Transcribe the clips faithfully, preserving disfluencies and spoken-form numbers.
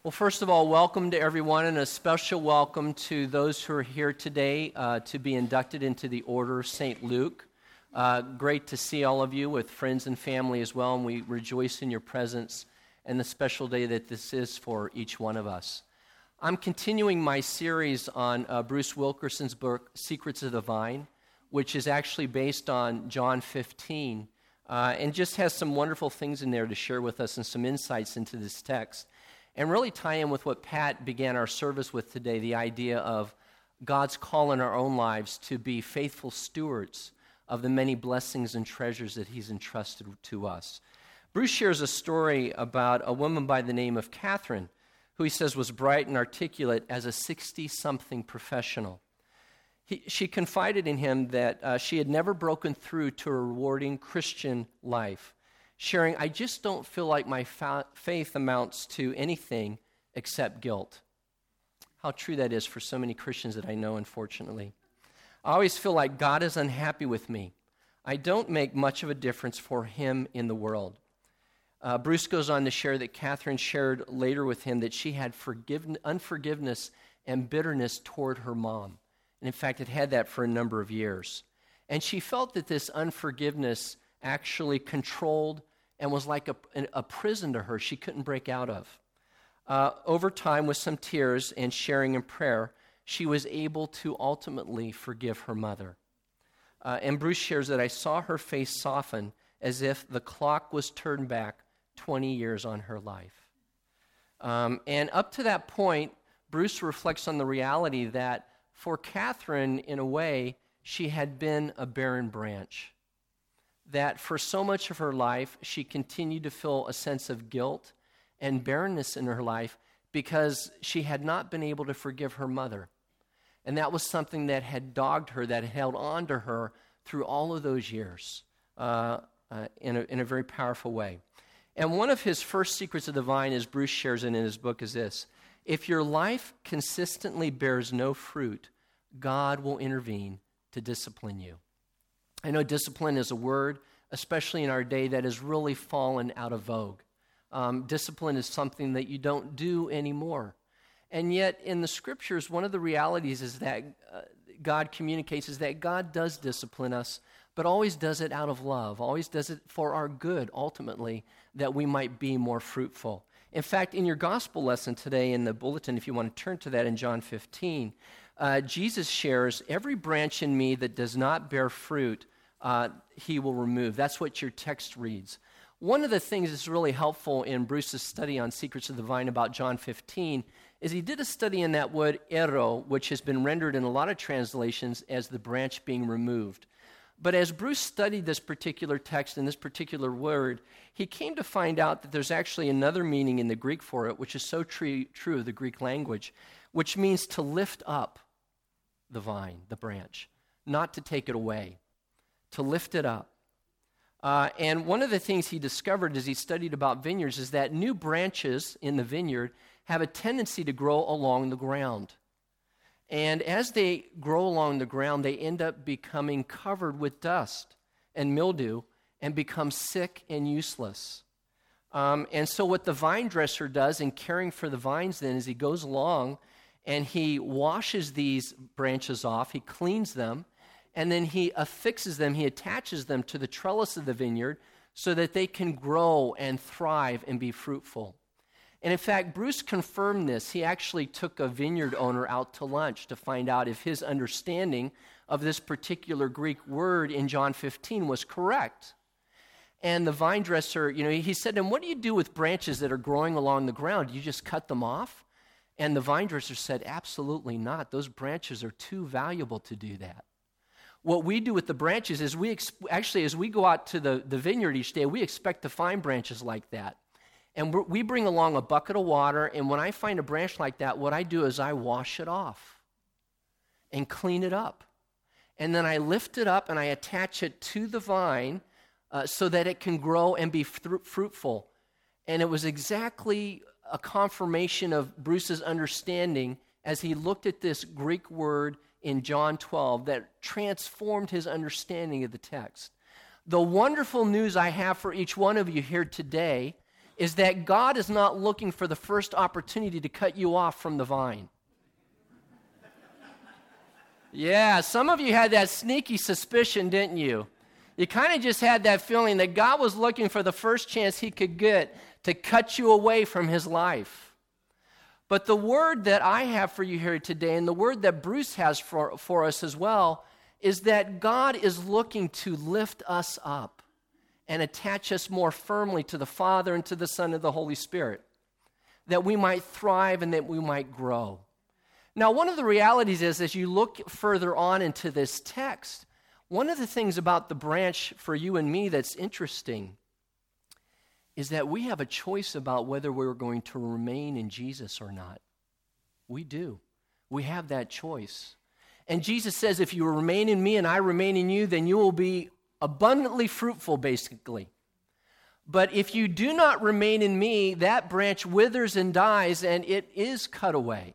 Well, first of all, welcome to everyone, and a special welcome to those who are here today uh, to be inducted into the Order of Saint Luke. Uh, great to see all of you with friends and family as well, and we rejoice in your presence and the special day that this is for each one of us. I'm continuing my series on uh, Bruce Wilkerson's book, Secrets of the Vine, which is actually based on John fifteen, uh, and just has some wonderful things in there to share with us and some insights into this text. And really tie in with what Pat began our service with today, the idea of God's call in our own lives to be faithful stewards of the many blessings and treasures that He's entrusted to us. Bruce shares a story about a woman by the name of Catherine, who he says was bright and articulate as a sixty-something professional. He, she confided in him that uh, she had never broken through to a rewarding Christian life, sharing, I just don't feel like my fa- faith amounts to anything except guilt. How true that is for so many Christians that I know, unfortunately. I always feel like God is unhappy with me. I don't make much of a difference for Him in the world. Uh, Bruce goes on to share that Catherine shared later with him that she had forgiven- unforgiveness and bitterness toward her mom. And in fact, had had that for a number of years. And she felt that this unforgiveness actually controlled and was like a, a prison to her she couldn't break out of. Uh, over time, with some tears and sharing in prayer, she was able to ultimately forgive her mother. Uh, and Bruce shares that I saw her face soften as if the clock was turned back twenty years on her life. Um, and up to that point, Bruce reflects on the reality that for Catherine, in a way, she had been a barren branch. That for so much of her life, she continued to feel a sense of guilt and barrenness in her life because she had not been able to forgive her mother. And that was something that had dogged her, that had held on to her through all of those years uh, uh, in, a, in a very powerful way. And one of his first secrets of the vine, as Bruce shares it in his book, is this: if your life consistently bears no fruit, God will intervene to discipline you. I know discipline is a word, especially in our day, that has really fallen out of vogue. Um, discipline is something that you don't do anymore. And yet, in the Scriptures, one of the realities is that uh, God communicates is that God does discipline us, but always does it out of love, always does it for our good, ultimately, that we might be more fruitful. In fact, in your gospel lesson today in the bulletin, if you want to turn to that in John fifteen, uh, Jesus shares, every branch in me that does not bear fruit, Uh, he will remove. That's what your text reads. One of the things that's really helpful in Bruce's study on Secrets of the Vine about John fifteen is he did a study in that word ero, which has been rendered in a lot of translations as the branch being removed. But as Bruce studied this particular text and this particular word, he came to find out that there's actually another meaning in the Greek for it, which is so true, true of the Greek language, which means to lift up the vine, the branch, not to take it away. To lift it up. Uh, and one of the things he discovered as he studied about vineyards is that new branches in the vineyard have a tendency to grow along the ground. And as they grow along the ground, they end up becoming covered with dust and mildew and become sick and useless. Um, and so what the vine dresser does in caring for the vines then is he goes along and he washes these branches off, he cleans them, and then he affixes them, he attaches them to the trellis of the vineyard so that they can grow and thrive and be fruitful. And in fact, Bruce confirmed this. He actually took a vineyard owner out to lunch to find out if his understanding of this particular Greek word in John fifteen was correct. And the vine dresser, you know, he said to him, what do you do with branches that are growing along the ground? Do you just cut them off? And the vine dresser said, absolutely not. Those branches are too valuable to do that. What we do with the branches is we ex- actually, as we go out to the, the vineyard each day, we expect to find branches like that. And we're, we bring along a bucket of water, and when I find a branch like that, what I do is I wash it off and clean it up. And then I lift it up and I attach it to the vine uh, so that it can grow and be fr- fruitful. And it was exactly a confirmation of Bruce's understanding as he looked at this Greek word in John twelve that transformed his understanding of the text. The wonderful news I have for each one of you here today is that God is not looking for the first opportunity to cut you off from the vine. Yeah, some of you had that sneaky suspicion, didn't you? You kind of just had that feeling that God was looking for the first chance he could get to cut you away from his life. But the word that I have for you here today, and the word that Bruce has for, for us as well, is that God is looking to lift us up and attach us more firmly to the Father and to the Son and the Holy Spirit, that we might thrive and that we might grow. Now, one of the realities is, as you look further on into this text, one of the things about the branch for you and me that's interesting is that we have a choice about whether we're going to remain in Jesus or not. We do. We have that choice. And Jesus says, if you remain in me and I remain in you, then you will be abundantly fruitful, basically. But if you do not remain in me, that branch withers and dies, and it is cut away.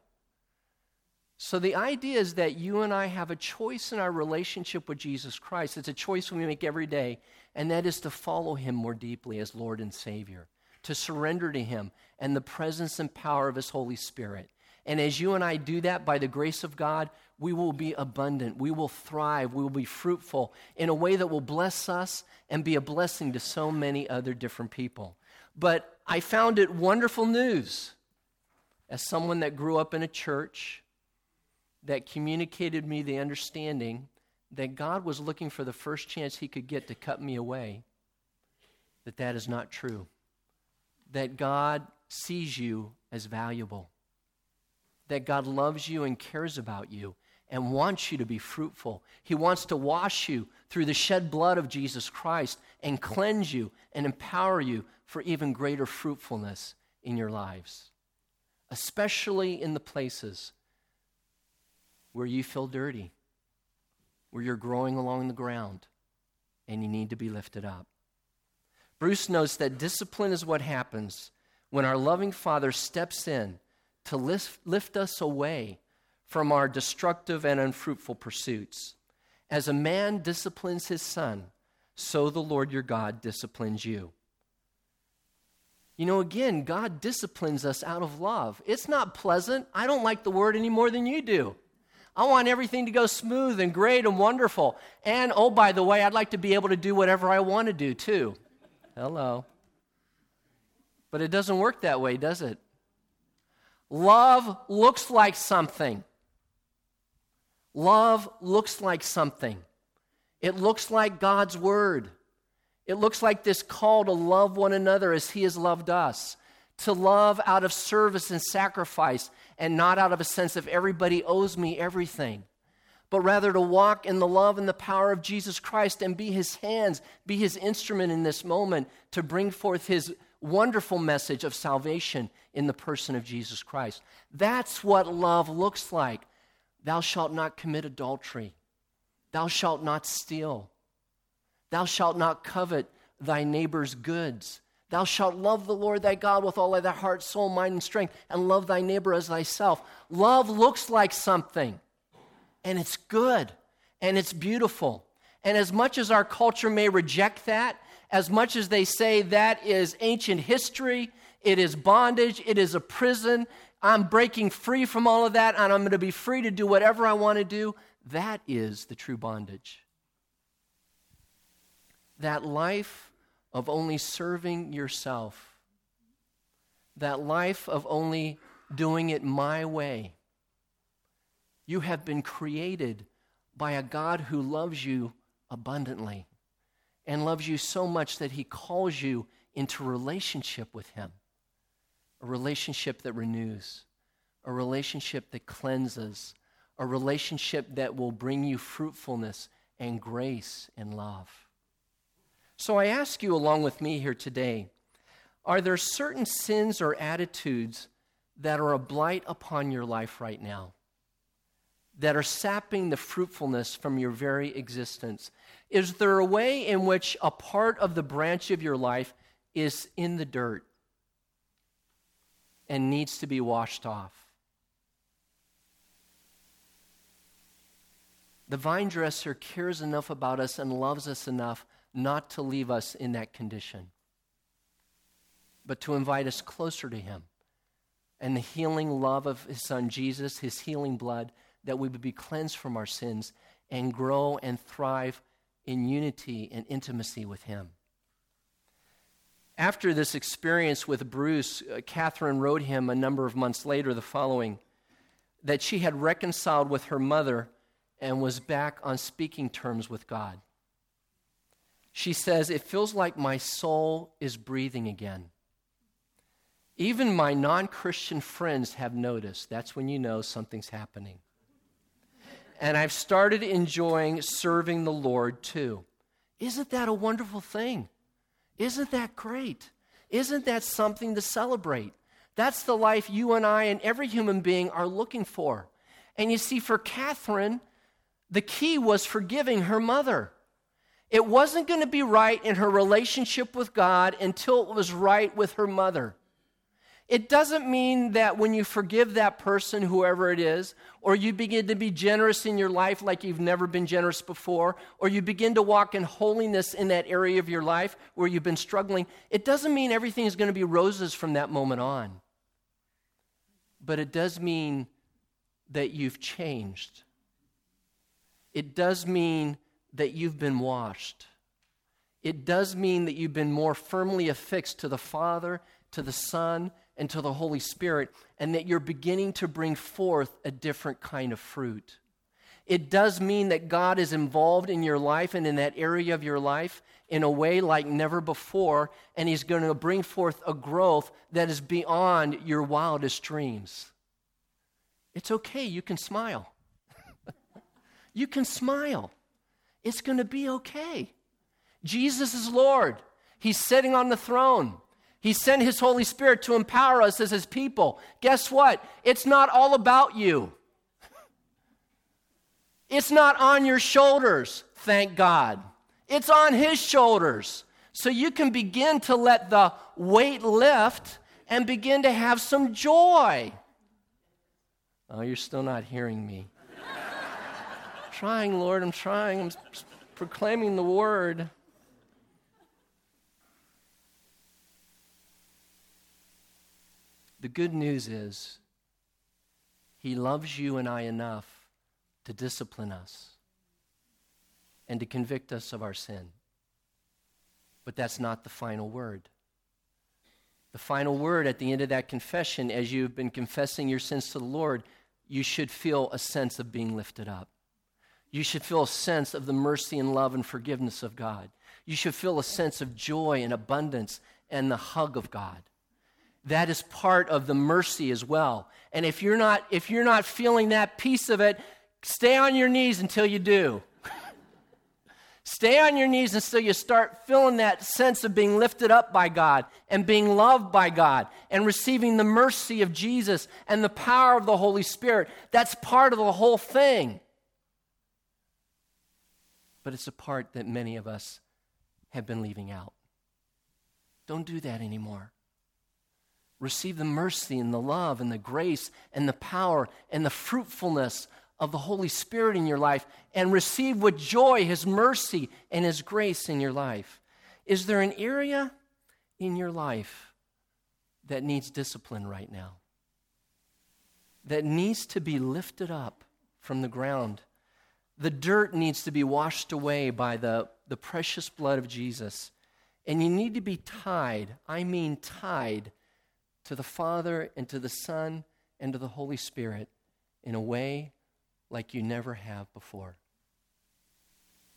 So the idea is that you and I have a choice in our relationship with Jesus Christ. It's a choice we make every day, and that is to follow him more deeply as Lord and Savior, to surrender to him and the presence and power of his Holy Spirit. And as you and I do that by the grace of God, we will be abundant, we will thrive, we will be fruitful in a way that will bless us and be a blessing to so many other different people. But I found it wonderful news as someone that grew up in a church that communicated me the understanding that God was looking for the first chance he could get to cut me away, that that is not true. That God sees you as valuable. That God loves you and cares about you and wants you to be fruitful. He wants to wash you through the shed blood of Jesus Christ and cleanse you and empower you for even greater fruitfulness in your lives, especially in the places where you feel dirty, where you're growing along the ground, and you need to be lifted up. Bruce notes that discipline is what happens when our loving Father steps in to lift, lift us away from our destructive and unfruitful pursuits. As a man disciplines his son, so the Lord your God disciplines you. You know, again, God disciplines us out of love. It's not pleasant. I don't like the word any more than you do. I want everything to go smooth and great and wonderful. And, oh, by the way, I'd like to be able to do whatever I want to do, too. Hello. But it doesn't work that way, does it? Love looks like something. Love looks like something. It looks like God's word. It looks like this call to love one another as he has loved us, to love out of service and sacrifice, and not out of a sense of everybody owes me everything, but rather to walk in the love and the power of Jesus Christ and be his hands, be his instrument in this moment to bring forth his wonderful message of salvation in the person of Jesus Christ. That's what love looks like. Thou shalt not commit adultery. Thou shalt not steal. Thou shalt not covet thy neighbor's goods. Thou shalt love the Lord thy God with all thy heart, soul, mind, and strength, and love thy neighbor as thyself. Love looks like something, and it's good, and it's beautiful. And as much as our culture may reject that, as much as they say that is ancient history, it is bondage, it is a prison, I'm breaking free from all of that, and I'm going to be free to do whatever I want to do, that is the true bondage. That life of only serving yourself, that life of only doing it my way. You have been created by a God who loves you abundantly and loves you so much that he calls you into relationship with him, a relationship that renews, a relationship that cleanses, a relationship that will bring you fruitfulness and grace and love. So I ask you along with me here today, are there certain sins or attitudes that are a blight upon your life right now, that are sapping the fruitfulness from your very existence? Is there a way in which a part of the branch of your life is in the dirt and needs to be washed off? The vine dresser cares enough about us and loves us enough not to leave us in that condition. but to invite us closer to him and the healing love of his son Jesus, his healing blood, that we would be cleansed from our sins and grow and thrive in unity and intimacy with him. After this experience with Bruce, uh, Catherine wrote him a number of months later the following, that she had reconciled with her mother and was back on speaking terms with God. She says, "It feels like my soul is breathing again. Even my non-Christian friends have noticed." That's when you know something's happening. "And I've started enjoying serving the Lord too." Isn't that a wonderful thing? Isn't that great? Isn't that something to celebrate? That's the life you and I and every human being are looking for. And you see, for Catherine, the key was forgiving her mother. It wasn't going to be right in her relationship with God until it was right with her mother. It doesn't mean that when you forgive that person, whoever it is, or you begin to be generous in your life like you've never been generous before, or you begin to walk in holiness in that area of your life where you've been struggling, it doesn't mean everything is going to be roses from that moment on. But it does mean that you've changed. It does mean that you've been washed. It does mean that you've been more firmly affixed to the Father, to the Son, and to the Holy Spirit, and that you're beginning to bring forth a different kind of fruit. It does mean that God is involved in your life and in that area of your life in a way like never before, and he's going to bring forth a growth that is beyond your wildest dreams. It's okay, you can smile. You can smile. It's going to be okay. Jesus is Lord. He's sitting on the throne. He sent his Holy Spirit to empower us as his people. Guess what? It's not all about you. It's not on your shoulders, thank God. It's on his shoulders. So you can begin to let the weight lift and begin to have some joy. Oh, you're still not hearing me. I'm trying, Lord, I'm trying. I'm proclaiming the word. The good news is he loves you and I enough to discipline us and to convict us of our sin. But that's not the final word. The final word at the end of that confession, as you've been confessing your sins to the Lord, you should feel a sense of being lifted up. You should feel a sense of the mercy and love and forgiveness of God. You should feel a sense of joy and abundance and the hug of God. That is part of the mercy as well. And if you're not, if you're not feeling that piece of it, stay on your knees until you do. Stay on your knees until you start feeling that sense of being lifted up by God and being loved by God and receiving the mercy of Jesus and the power of the Holy Spirit. That's part of the whole thing. But it's a part that many of us have been leaving out. Don't do that anymore. Receive the mercy and the love and the grace and the power and the fruitfulness of the Holy Spirit in your life, and receive with joy his mercy and his grace in your life. Is there an area in your life that needs discipline right now? That needs to be lifted up from the ground? The dirt needs to be washed away by the, the precious blood of Jesus. And you need to be tied, I mean tied, to the Father and to the Son and to the Holy Spirit in a way like you never have before.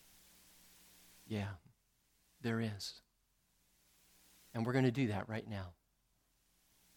Yeah, there is. And we're going to do that right now.